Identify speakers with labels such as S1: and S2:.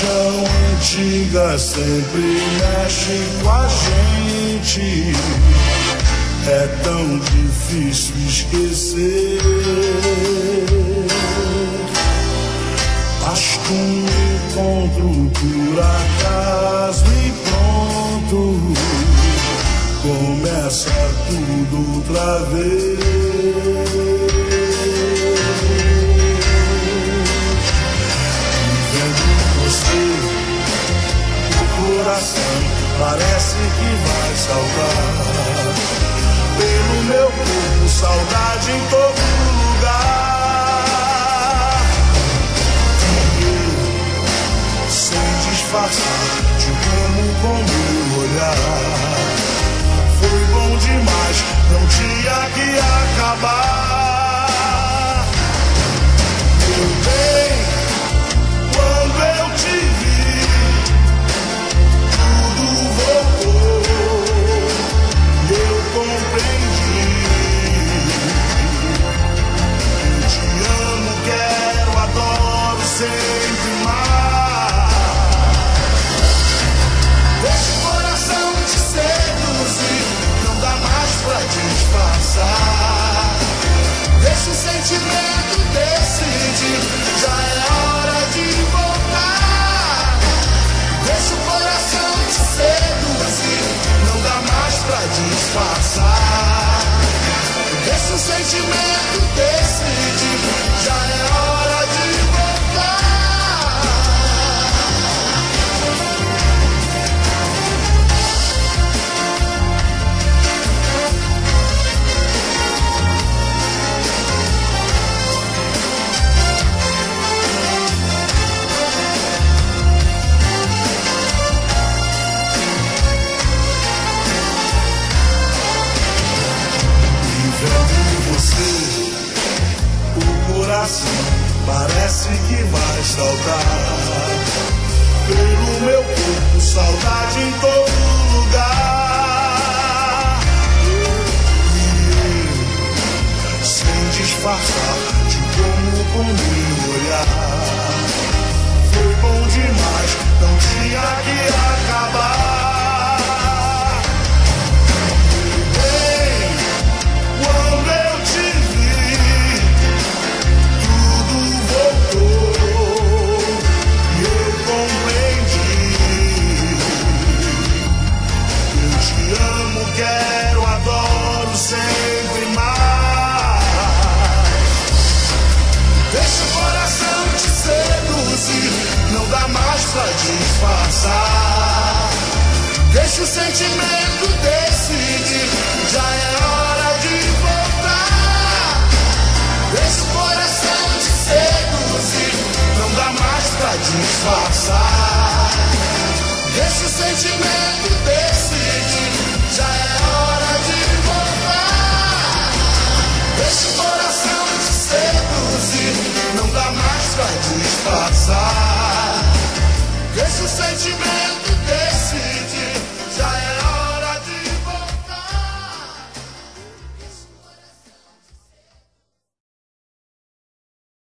S1: paixão antiga sempre mexe com a gente. É tão difícil esquecer. Basta um encontro por acaso e pronto, começa tudo outra vez. O coração parece que vai saltar. Pelo meu corpo, saudade em todo lugar. E eu, sem disfarçar, te amo com meu olhar. Foi bom demais, não tinha que acabar. Meu bem, quando eu te vi, tudo voltou. Eu compreendi. Eu te amo, quero, adoro sempre mais. Deixa o coração te seduzir, não dá mais pra disfarçar. Deixa o sentimento decidir, já é hora de voltar. Deixa o coração te seduzir, não dá mais pra disfarçar. Deixa o sentimento decidir, já é hora de voltar. Parece que vai saltar. Pelo meu corpo, saudade em todo lugar. E eu, sem disfarçar, te como com meu olhar. Foi bom demais, não tinha que acabar. Quero, adoro sempre mais. Deixa o coração te seduzir, não dá mais pra disfarçar. Deixa o sentimento decidir, já é hora de voltar. Deixa o coração te seduzir, não dá mais pra disfarçar. Deixa o sentimento decidir, já é hora de voltar. Deixa o coração te seduzir, não dá mais pra disfarçar. Deixa o sentimento